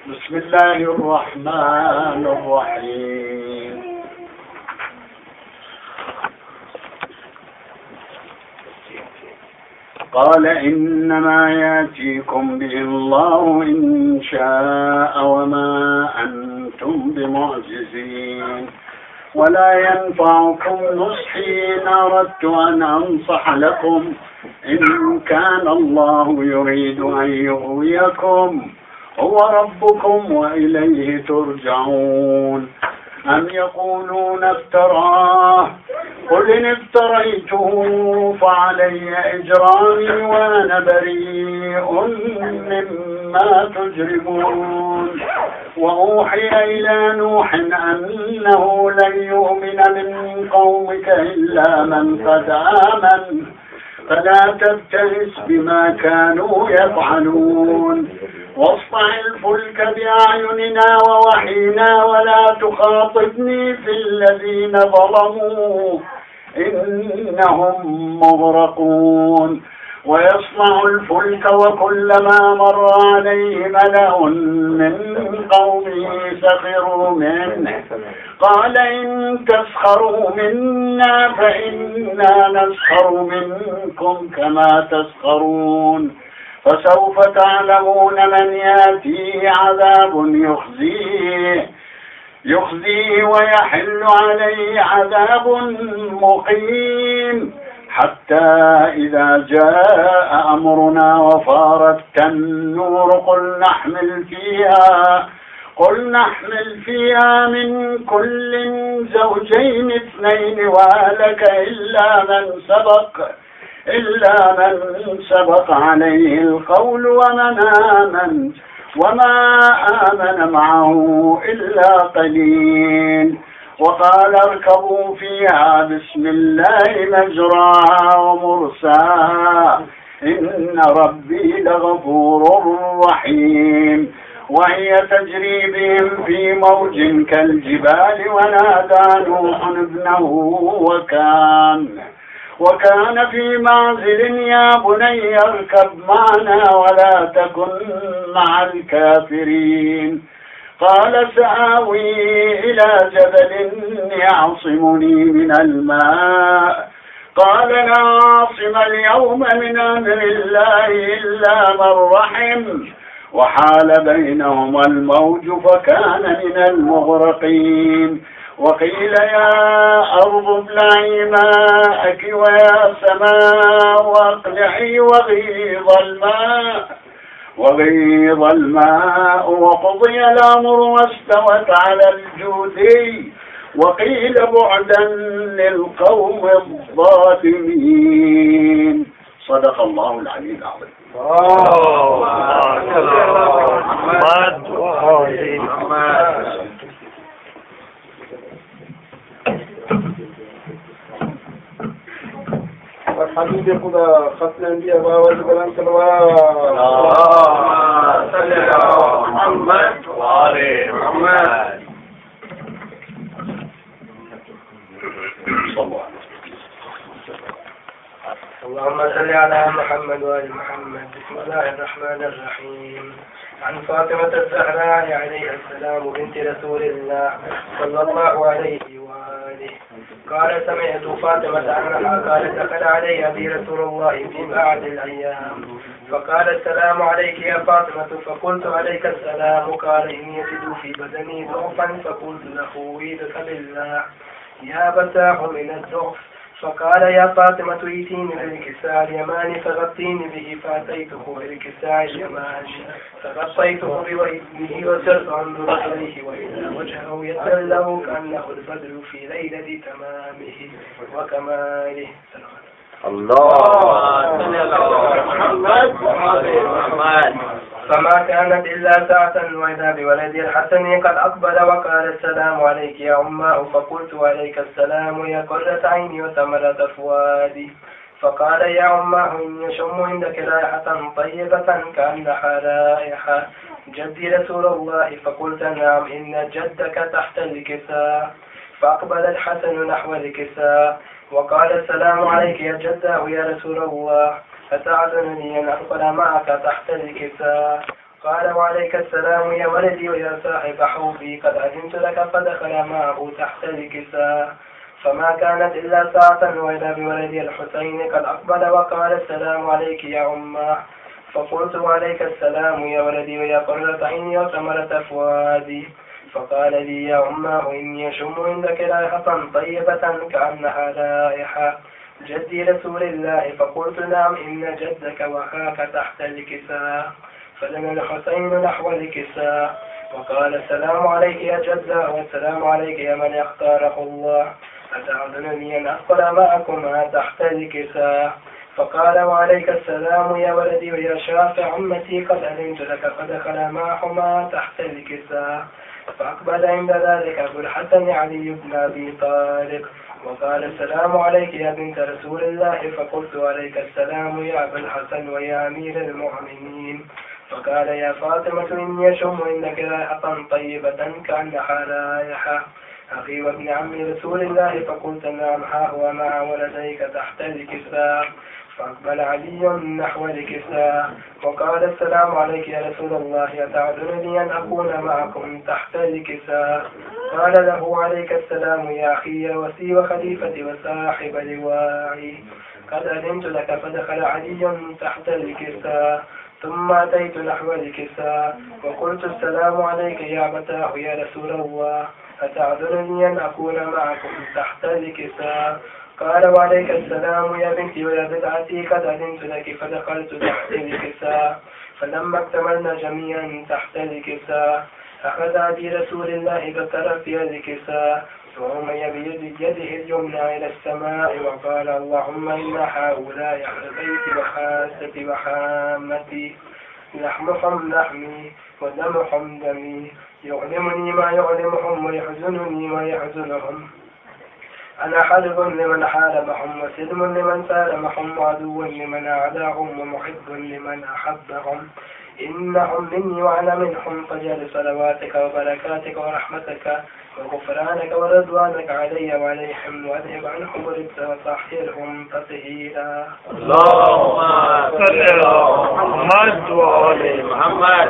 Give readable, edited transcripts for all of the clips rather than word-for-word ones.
بسم الله الرحمن الرحيم. قال إنما يأتيكم به الله إن شاء وما أنتم بمعجزين ولا ينفعكم نصحي إن أردت أن أنصح لكم إن كان الله يريد أن يغويكم هو ربكم وإليه ترجعون. أم يقولون افتراه قل إن افتريته فعلي إجرامي وأنا بريء مما تجرمون. وأوحي إلى نوح أنه لن يؤمن من قومك إلا من قد آمن فلا تبتئس بما كانوا يفعلون واصنع الفلك بأعيننا ووحينا ولا تخاطبني في الذين ظلموا إنهم مغرقون. ويصنع الفلك وكلما مر عليه ملأ من قومه سخروا منه قال إن تسخروا منا فإنا نسخر منكم كما تسخرون. فسوف تعلمون من يأتيه عذاب يخزيه ويحل عليه عذاب مقيم حتى إذا جاء أمرنا وفارت النور قل نحمل فيها من كل زوجين اثنين وأهلك إلا من سبق عليه القول وما آمن معه إلا قليل. وقال اركبوا فيها بسم الله مجراها ومرساها إن ربي لغفور رحيم. وهي تجري بهم في موج كالجبال ونادى نوح ابنه وكان في معزل يا بني اركب معنا ولا تكن مع الكافرين. قال سآوي إلى جبل يعصمني من الماء قال لا عاصم اليوم من أمر الله إلا من رحم وحال بينهما الموج فكان من المغرقين. وقيل يا أرض ابلعي ماءك ويا سماء واقلعي وغيض الماء وقضي الأمر واستوت على الجودي وقيل بعدا للقوم الظالمين. صدق الله العلي العظيم. حبيبي خدا ختم انبیاء باوز بلند سلوات صلی علی محمد و آل محمد. اللهم صل على محمد وآل محمد. بسم الله الرحمن الرحيم. عن فاطمة الزهراء عليها السلام بنت رسول الله صلى الله عليه وآله قال سمعت فاطمة أنها قالت دخل علي أبي رسول الله في بعض الأيام فقال السلام عليك يا فاطمة فقلت عليك السلام. قال إني يجد في بدني ضعفا فقلت له عيدك بالله يا بتاه من الضعف. فقال يا فاطمة ائتيني بالكساء اليماني فغطيني به فأتيته بالكساء اليماني فغطيته بوجهه وسرت أنظر إليه وإذا وجهه يتلأ كأنه البدر في ليلة تمامه وكماله. فما كانت إلا ساعة وإذا بولدي الحسن قد أقبل وقال السلام عليك يا أماه. فقلت عليك السلام يا قرة عيني وثمرة فؤادي. فقال يا أماه إني أشم عندك رائحة طيبة كأنها رائحة جدي رسول الله. فقلت نعم إن جدك تحت الكساء. فأقبل الحسن نحو الكساء وقال السلام عليك يا جده يا رسول الله أتعذرني أن أدخل معك تحت الكساء؟ قال وعليك السلام يا ولدي ويا صاحب حوضي قد أذنت لك فدخل معه تحت الكساء فما كانت إلا ساعة وإذا بولدي الحسين قد أقبل وقال السلام عليك يا أمه فقلت وعليك السلام يا ولدي ويا قرة عيني وثمرة فؤادي فقال لي يا أمه إني أشم عندك رائحة طيبة كأنها رائحة جدي رسول الله فقلت نعم إن جدك وأخاك تحت الكساء فلنا الحسين نحو الكساء وقال السلام عليك يا جدة والسلام عليك يا من اختاره الله أتعذرني أن أدخل معكما تحت الكساء فقال وعليك السلام يا ولدي ويا شافع عمتي قد أذنت لك فدخل معهما تحت الكساء فأقبل عند ذلك أبو الحسن علي بن أبي طالب وقال السلام عليك يا بنت رسول الله فقلت عليك السلام يا أبا الحسن ويا أمير المؤمنين فقال يا فاطمة إني أشم عندك رائحة طيبة كأنها رائحة أخي وابن عم رسول الله فقلت نعم ها هو مع ولديك تحت الكساء فأقبل علي نحو الكساء وقال السلام عليك يا رسول الله أتعذرني أن أكون معكم تحت الكساء قال له عليك السلام يا أخي يا وسي وخليفتي وصاحب لوائي قد أذنت لك فدخل علي تحت الكساء ثم أتيت نحو الكساء وقلت السلام عليك يا أبتاه يا رسول الله أتعذرني أن أكون معكم تحت الكساء قال وعليك السلام يا بنتي ويا بدعتي قد أذنت لك فدخلت تحت الكساء فلما اكتملنا جميعا تحت الكساء أخذ أبي رسول الله بطرف الكساء ورمي بيده اليمنى إلى السماء وقال اللهم إن هؤلاء أهل بيتي وخاصتي وحامتي لحمهم لحمي ودمهم دمي يؤلمني ما يؤلمهم ويحزنني ما يحزنهم أنا حلف لمن حاربهم وسلم لمن سالمهم وعدو لمن أعداهم ومحب لمن أحبهم إنهم مني وأنا منهم فجعل صلواتك وبركاتك ورحمتك وغفرانك ورضوانك علي وعليهم وأذهب عنهم الرجس وطهرهم تطهيرا. اللهم صل على محمد وآل محمد.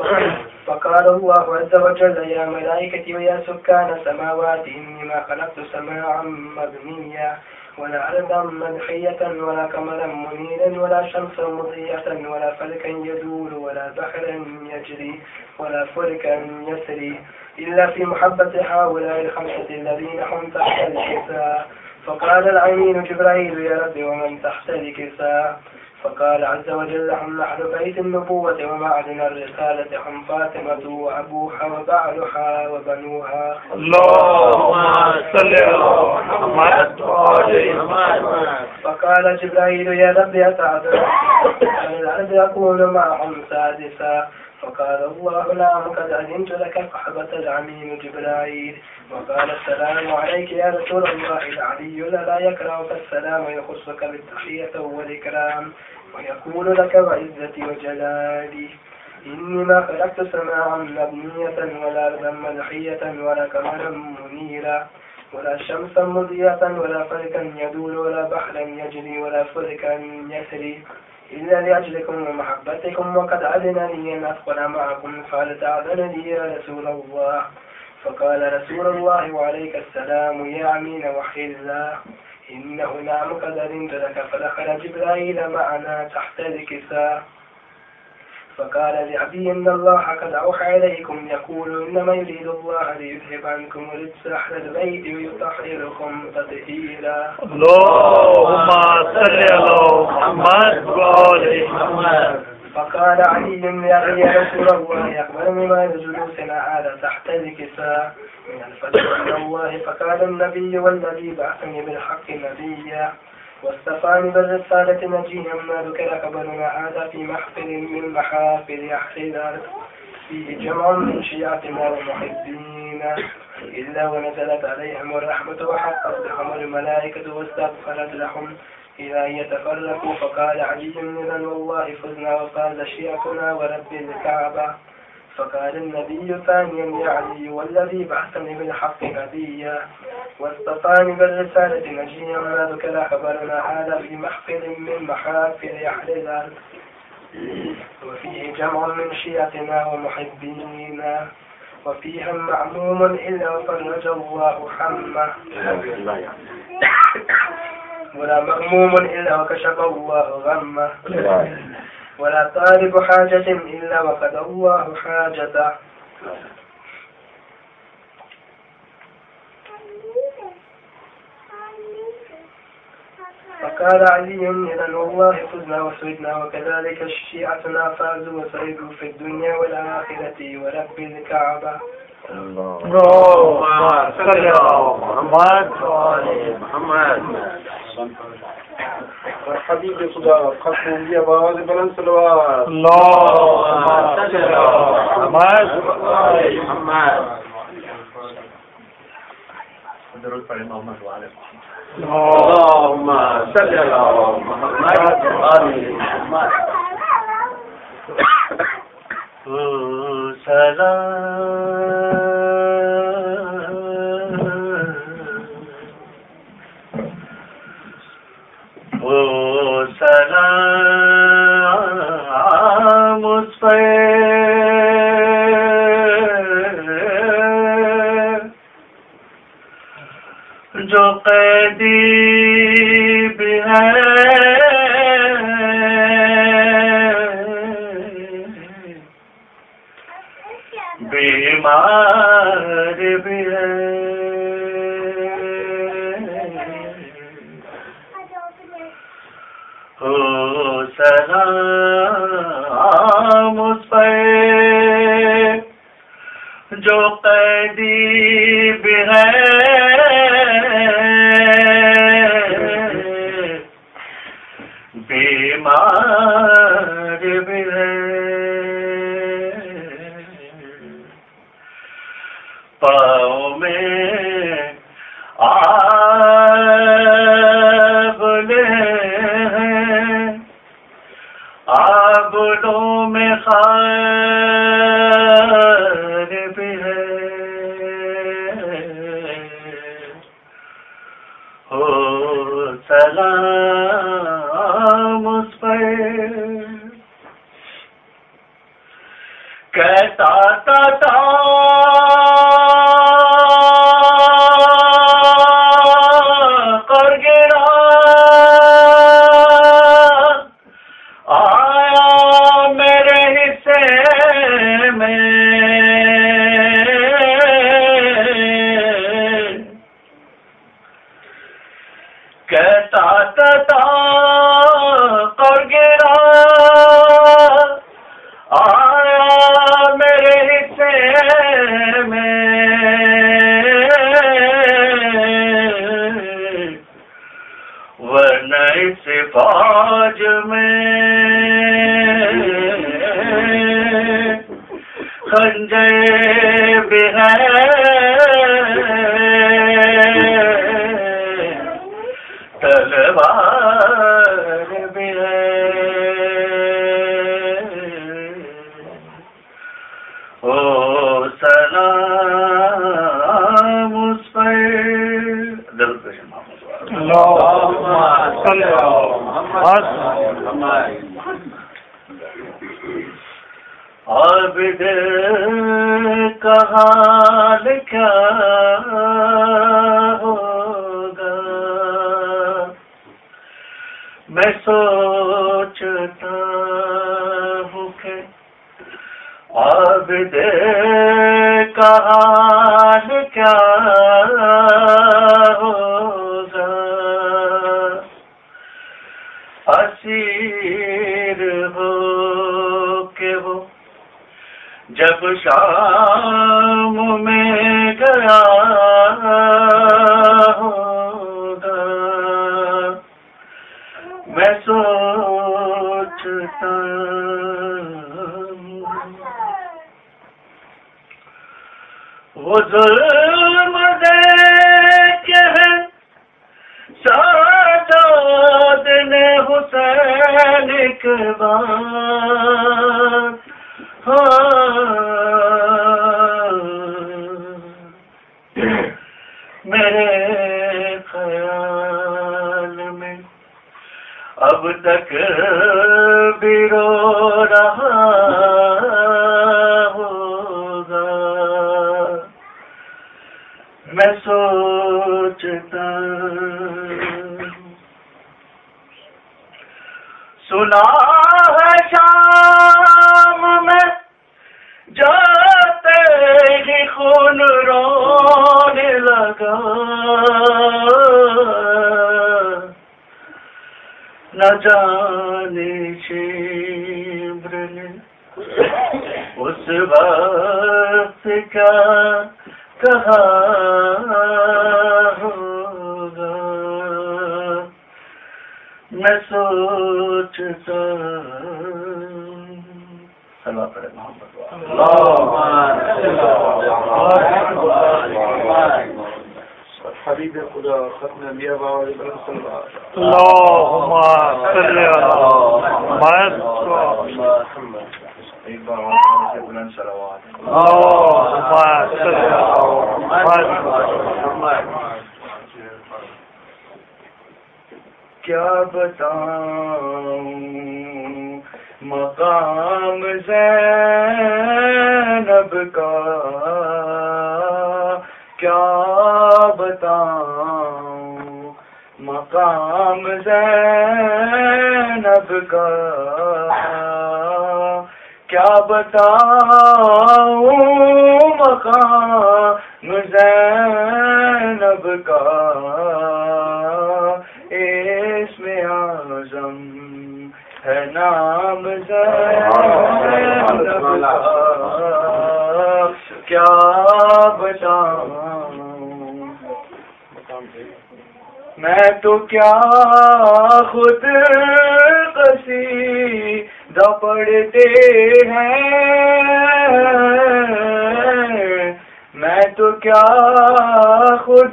فقال الله عز وجل يا ملائكتي ويا سكان السماوات إني ما خلقت سماعا مبنيا ولا أرضا مدحية ولا قمرا منيرا ولا شمسا مضيئة ولا فلكا يدور ولا بحرا يجري ولا فلكا يسري إلا في محبة هؤلاء الخمسة الذين هم تحت الكساء. فقال العمين جبرائيل يا رب ومن تحت الكساء؟ فقال عز وجل هم أهل بيت النبوة ومعدن الرسالة هم فاطمة وأبوها وبعلها وبنوها. اللهم صل على محمد وآل محمد. فقال جبرائيل يا رب أتعذر عن الأرض أكون معهم سادسا. فقال الله نعم قد أذنت لك فحبط العمين جبرائيل وقال السلام عليك يا رسول الله. العلي لا يكرهك السلام ويخصك بالتحية والإكرام ويقول لك وعزتي وجلالي إني ما خلقت سماعا مبنية ولا أرضا مدحية ولا قمرا منيرا ولا شمسا مضيئة ولا فلكا يدور ولا بحرا يجري ولا فلكا يسري إلا لأجلكم ومحبتكم وقد أذن لي أن أدخل معكم فهل تأذن لي يا رسول الله؟ فقال رسول الله وعليك السلام يا عمين وحي الله إنه نعم قد أذنت لك. فدخل جبرائيل معنا تحت الكساء فقال لأبي إن الله قد أوحى إليكم يقول إنما يريد الله ليذهب عنكم الرجس أهل البيت ويطهركم تطهيرا. اللهم صل على محمد وآل محمد. فقال علي يا رسول الله أخبرني ما جلوسنا هذا تحت الكساء من الفضل من الله. فقال النبي والذي بعثني بالحق نبيا واستفاني بالرسالة نجيا ما ذكر خبرنا هذا في محفل من محافل أهل الأرض فيه جمع من شيعتنا ومحبين إلا ونزلت عليهم الرحمة وحقت لهم الملائكة واستغفرت لهم إلى أن يتفرقوا. فقال علي إذن والله فزنا وقال شيعتنا ورب الكعبة. فقال النبي ثانيا يا علي والذي بعثني بالحق نبيا واصطفاني بالرسالة نجيا ما ذكر خبرنا هذا في محفل من محافل أهل الأرض وفيه جمع من شيعتنا ومحبينا، وفيها معموم إلا وفرج الله حمه، ولا مغموم إلا وكشف الله غمه، ولا طالب حاجة إلا وقضى الله حاجته. فقال علي إذن والله فزنا وسعدنا، وكذلك شيعتنا فازوا وسعدوا في الدنيا والآخرة ورب الكعبة. اللهم صل على محمد وعلى محمد. حبیب خدا ختم کی آواز بلند صلوات. اللهم صل على محمد وعلى محمد. درود پر محمد وعلى محمد. اللهم صل على محمد وعلى محمد. سلام اس پہ جو قیدی بھی ہے، بیمار بھی ہے، سلام اس پہ جو قیدی بھی ہے، بیمار بھی ہے، پاؤں میں آبلوں میں خار بھی ہے، ہو سلام اس پر کہتا تھا فوج میں خنجر بھی ہے، تلوار بھی ہے، او سلام اس پر درود محمد اللہم صلی علی محمد. عابد کا حال کیا ہوگا، میں سوچتا ہوں کہ عابد کا حال کیا ہوگا، اسیر ہو کہ وہ جب شام میں گیا ہوگا، میں سوچتا وہ ظلم دیکھے ہے سجاد نے حسین اقبال، میرے خیال میں اب تک بھی رو میں سوچتا سنا ہے شام میں جاتے ہی خون رونے لگا نہ جانے شبر نے اس وقت کیا کہا ہوگا میں سوچتا صلوات پڑھے محمد حبیب خدا ختم انبیاء باوری بلند صلی اللہ اللہم صلی محمد ایک بار اور سے بلند صلوات اللہم صلی محمد کیا بتاؤں مقام زینب کا کیا بتاؤں مقام زینب کا کیا بتاؤں مقام زینب کا اسم اعظم ہے نام زینب کا کیا بتاؤں میں تو کیا خود قصیدہ پڑھتے ہیں میں تو کیا خود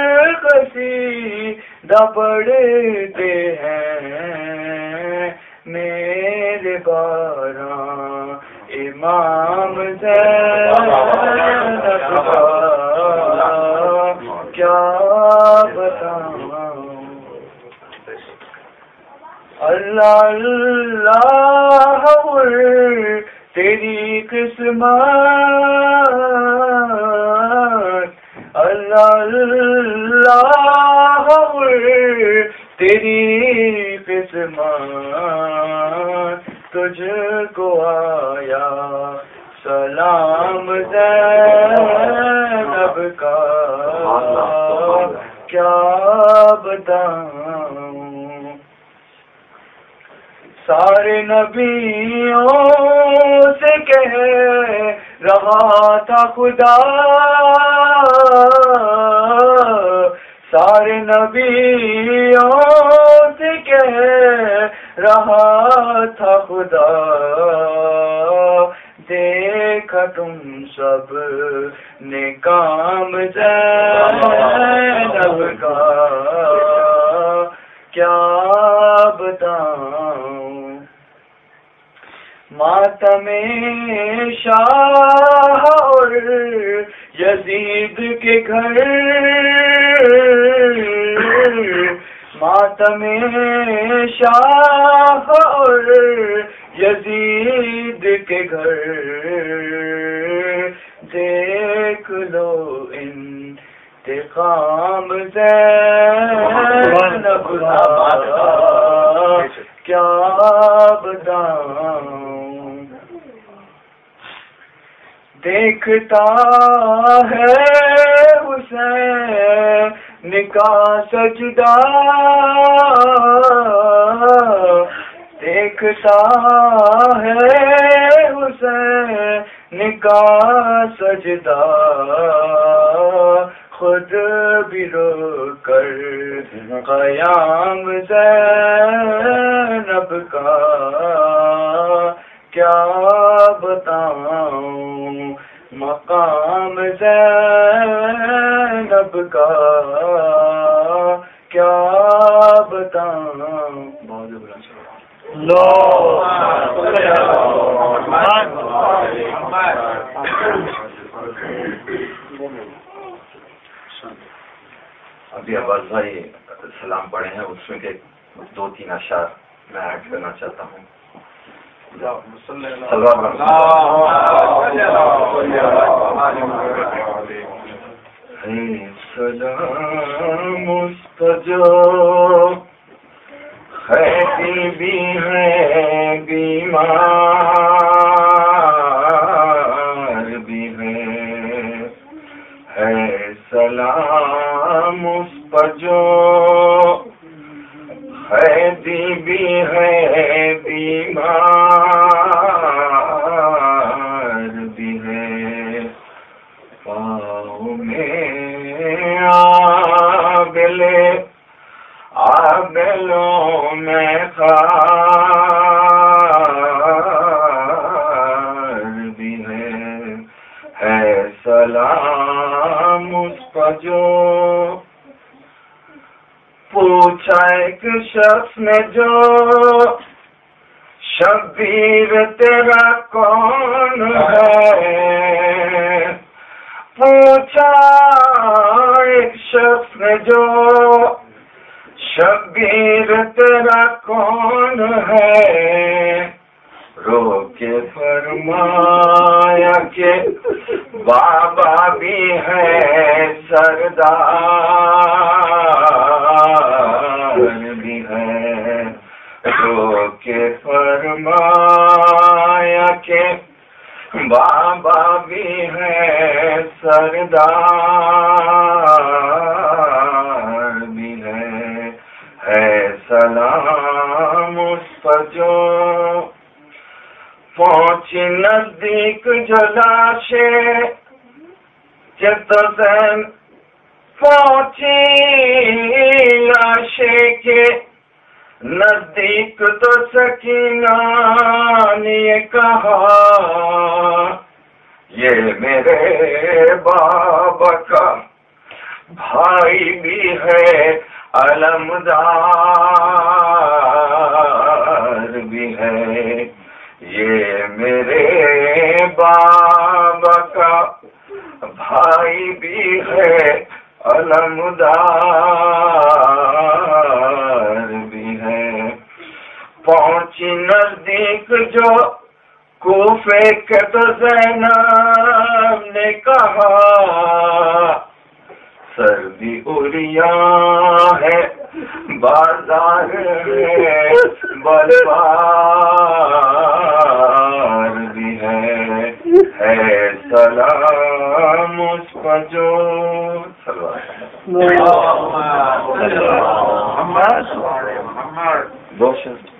قصیدہ پڑھتے ہیں میرے باراں امام زینب کا کیا بتاؤں اللہ اللہ تیری قسمت اللہ اللہ تیری قسمت تجھ کو آیا سلام زینب کا کیا بتاؤں سارے نبیوں سے کہہ رہا تھا خدا سارے نبیوں سے کہہ رہا تھا خدا دیکھا تم سب نے کام زینب کا کیا بتاؤں ماتم شاہ اور یزید کے گھر ماتم شاہ اور یزید کے گھر دیکھ لو انتقام زینب کا کیا بتاؤں دیکھتا ہے حسین کا سجدہ دیکھتا ہے حسین کا سجدہ خود بھی رو کر قیام زینب کا کیا بتاؤں مقام زینب کا کیا بتاؤں ابھی عباس بھائی سلام پڑھے ہیں اس میں کے 2-3 اشعار میں ایڈ کرنا چاہتا ہوں. سلام اس پر جو خیری بھی ہے بیمار بھی ہے سلام اس پر جو خیری بھی ہے بیمار بھی ہے پاؤں میں آبلوں میں خار بھی ہے سلام اس پر جو پوچھا ایک شخص نے جو شبیر تیرا کون ہے پوچھا ایک شخص نے جو شبیر تیرا کون ہے رو کے فرمایا کہ بابا بھی ہے سردار بھی ہے رو کے فرمایا کہ بابا بھی ہے سردار بھی ہے سلام اس پر جو پہنچی نزدیک جو لاشیں زین پہنچی لاشیں کے نزدیک تو سکینہ نے کہا یہ میرے بابا کا بھائی بھی ہے علمدار بھی ہے یہ میرے بابا کا بھائی بھی ہے علمدار بھی ہے پہنچی نزدیک جو کوفے کے تو زینب نے کہا سردی اڑیا ہے بازار ہے بلبار بھی ہے سلام اس پر جو محمد